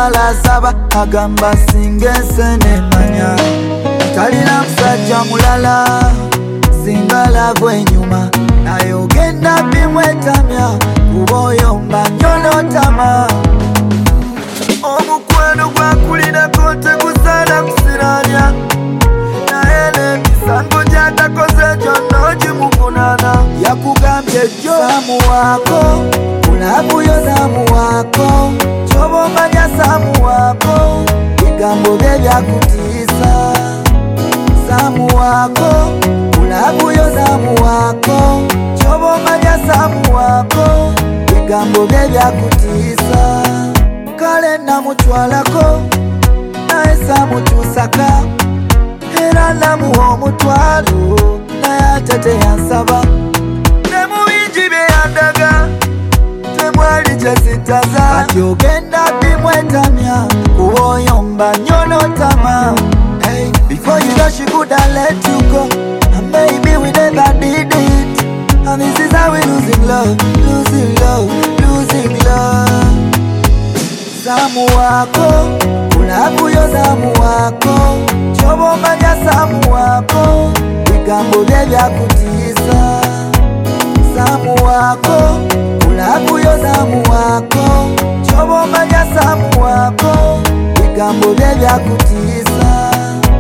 Mukyala saba agamba singa ensene manya talina musajja mulala singa lagwa enyuma naye ogenda bimwetamya kuba oyo mba njolotama omukwano gwakulinako tegusaana kusiranya naye n'emisango gy'atakoze gyonna ogimukunana yakugambye jjo saamuwaako kulabuyo naamuwaako kyoba omanya saamuwaako bigambo bye byakutiisa saamuwaako kulabuyo naamuwaako kyoba omanya saamuwaako bigambo bye byakutiisa kale namutwalako naye saamutuusaka era namuwa omutwalo naye ate teyansaba ne mu bingi bye yandaga temwali kyesitaza ati ogenda bimwetamya kuba oyo mba nyolotama. Hey, before you know she could have let you go and maybe we never did it, and this is how we losing love, losing love, losing love. Saamuwaako kulabuyo naamuwaako kyoba omanya saamuwaako bigambo bye byakutiisa saamuwaako kulabuyo naamuwaako kyoba omanya saamuwaako bigambo bye byakutiisa.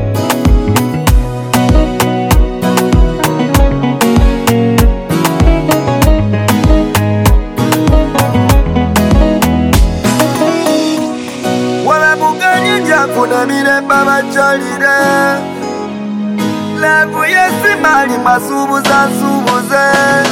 Kunamire babachalire lavu yesimali masubuza nsubuze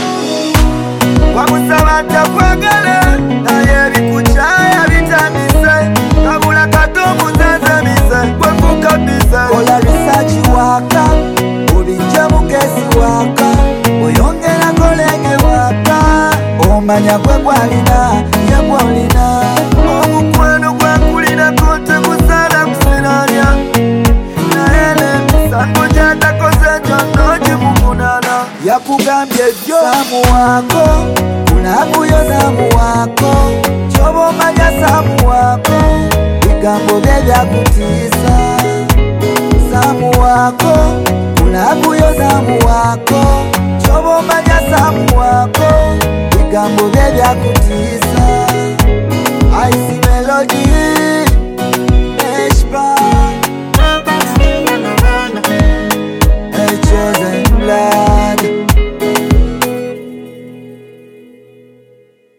wamusaba ntakwagale naye bikukyaya bitandise kabula kato muzezemise gwekukabise kola risachi waka obijja mugezi waka oyongera kolege waka omanya gwe gwalina ye gwolina omukwano gwakulinako tegusaana kusiranya naye n'emisango gy'atakoze gyonna ogimukunana yakugambye jjo saamuwaako kulabuyo naamuwaako kyoba omanya saamuwaako bigambo bye byakutiisa saamuwaako kulabuyo naamuwaako kyoba omanya saamuwaako bigambo bye byakutiisa. I see melody